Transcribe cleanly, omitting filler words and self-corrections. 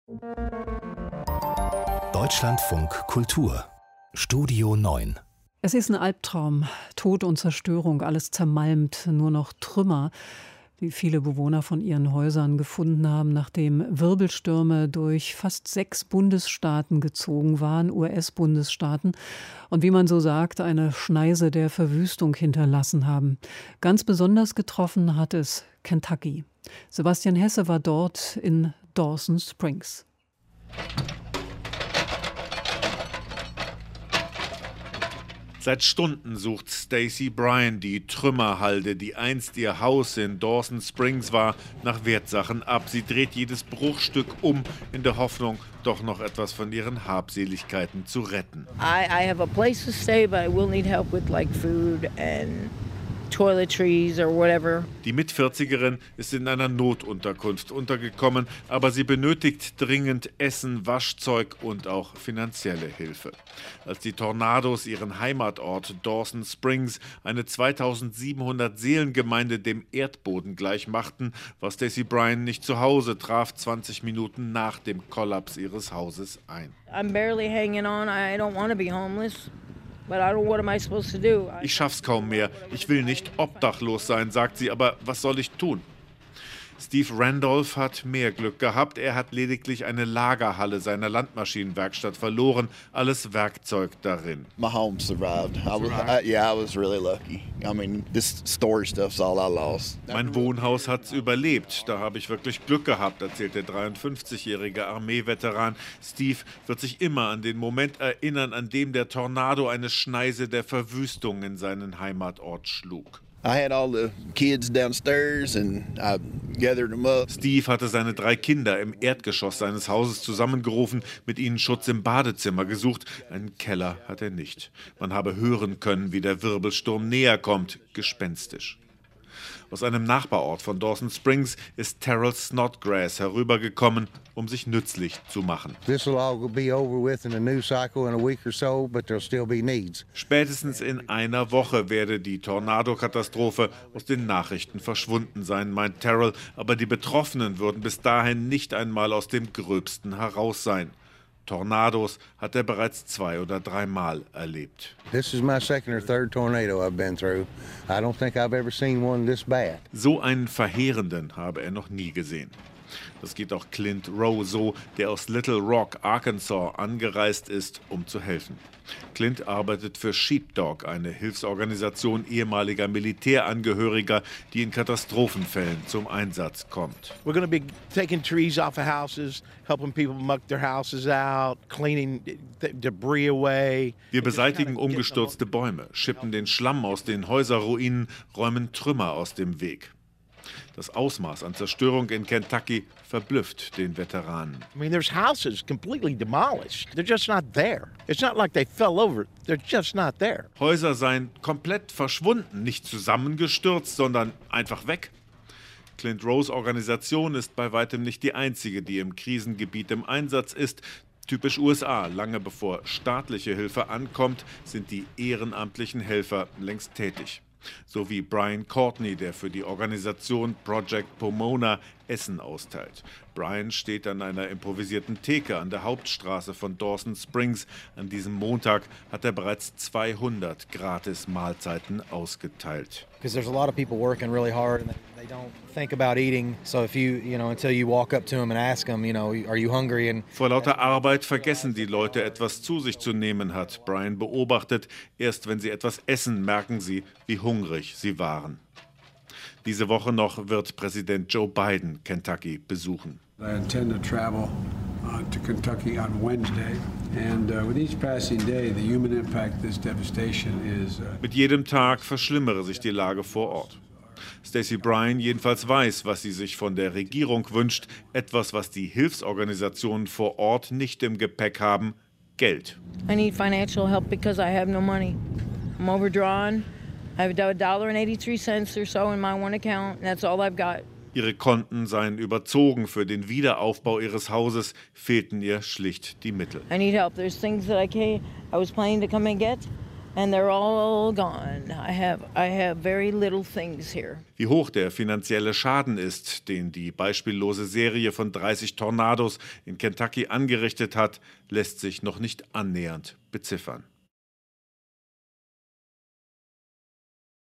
Deutschlandfunk Kultur Studio 9. Es ist ein Albtraum. Tod und Zerstörung, alles zermalmt, nur noch Trümmer, die viele Bewohner von ihren Häusern gefunden haben, nachdem Wirbelstürme durch fast 6 Bundesstaaten gezogen waren, US-Bundesstaaten, und wie man so sagt, eine Schneise der Verwüstung hinterlassen haben. Ganz besonders getroffen hat es Kentucky. Sebastian Hesse war dort in Dawson Springs. Seit Stunden sucht Stacey Bryan die Trümmerhalde, die einst ihr Haus in Dawson Springs war, nach Wertsachen ab. Sie dreht jedes Bruchstück um, in der Hoffnung, doch noch etwas von ihren Habseligkeiten zu retten. I have a place to stay, but I will need help with like food and toiletries or whatever. Die Mit-40erin ist in einer Notunterkunft untergekommen, aber sie benötigt dringend Essen, Waschzeug und auch finanzielle Hilfe. Als die Tornados ihren Heimatort Dawson Springs, eine 2700 Seelengemeinde, dem Erdboden gleich machten, war Stacey Bryan nicht zu Hause, traf 20 Minuten nach dem Kollaps ihres Hauses ein. I'm barely hanging on. I don't want to be homeless. But I don't, what am I supposed to do? Ich schaff's kaum mehr. Ich will nicht obdachlos sein, sagt sie, aber was soll ich tun? Steve Randolph hat mehr Glück gehabt. Er hat lediglich eine Lagerhalle seiner Landmaschinenwerkstatt verloren, alles Werkzeug darin. My home survived. I was really lucky. I mean, this storage stuff's all I lost. Mein Wohnhaus hat's überlebt. Da habe ich wirklich Glück gehabt, erzählt der 53-jährige Armeeveteran. Steve wird sich immer an den Moment erinnern, an dem der Tornado eine Schneise der Verwüstung in seinen Heimatort schlug. I had all the kids downstairs and I gathered them up. Steve hatte seine 3 Kinder im Erdgeschoss seines Hauses zusammengerufen, mit ihnen Schutz im Badezimmer gesucht. Einen Keller hat er nicht. Man habe hören können, wie der Wirbelsturm näher kommt, gespenstisch. Aus einem Nachbarort von Dawson Springs ist Terrell Snodgrass herübergekommen, um sich nützlich zu machen. Spätestens in einer Woche werde die Tornadokatastrophe aus den Nachrichten verschwunden sein, meint Terrell, aber die Betroffenen würden bis dahin nicht einmal aus dem Gröbsten heraus sein. Tornados hat er bereits 2 oder 3 Mal erlebt. This is my second or third tornado I've been through. I don't think I've ever seen one this bad. So einen verheerenden habe er noch nie gesehen. Das geht auch Clint Rowe so, der aus Little Rock, Arkansas, angereist ist, um zu helfen. Clint arbeitet für Sheepdog, eine Hilfsorganisation ehemaliger Militärangehöriger, die in Katastrophenfällen zum Einsatz kommt. We're going to be taking trees off of houses, helping people muck their houses out, cleaning debris away. Wir beseitigen umgestürzte Bäume, schippen den Schlamm aus den Häuserruinen, räumen Trümmer aus dem Weg. Das Ausmaß an Zerstörung in Kentucky verblüfft den Veteranen. I mean, there's houses completely demolished. They're just not there. It's not like they fell over. They're just not there. Häuser seien komplett verschwunden, nicht zusammengestürzt, sondern einfach weg. Clint Rowes Organisation ist bei weitem nicht die einzige, die im Krisengebiet im Einsatz ist. Typisch USA, lange bevor staatliche Hilfe ankommt, sind die ehrenamtlichen Helfer längst tätig. So wie Brian Courtney, der für die Organisation Project Pomona Essen austeilt. Brian steht an einer improvisierten Theke an der Hauptstraße von Dawson Springs. An diesem Montag hat er bereits 200 Gratis-Mahlzeiten ausgeteilt. Because there's a lot of people working really hard and they don't think about eating. So if until you walk up to them and ask them, are you hungry? And vor lauter Arbeit vergessen die Leute, etwas zu sich zu nehmen, hat Brian beobachtet. Erst wenn sie etwas essen, merken sie, wie hungrig sie waren. Diese Woche noch wird Präsident Joe Biden Kentucky besuchen. I intend to travel to Kentucky on Wednesday, and with each passing day, the human impact of this devastation is. Mit jedem Tag verschlimmere sich die Lage vor Ort. Stacey Bryan jedenfalls weiß, was sie sich von der Regierung wünscht, etwas, was die Hilfsorganisationen vor Ort nicht im Gepäck haben: Geld. I need financial help because I have no money. I'm overdrawn. I have $1.83 or so in my one account, and that's all I've got. Ihre Konten seien überzogen. Für den Wiederaufbau ihres Hauses fehlten ihr schlicht die Mittel. I need help. There's things that I was planning to come and get, and they're all gone. I have very little things here. Wie hoch der finanzielle Schaden ist, den die beispiellose Serie von 30 Tornados in Kentucky angerichtet hat, lässt sich noch nicht annähernd beziffern.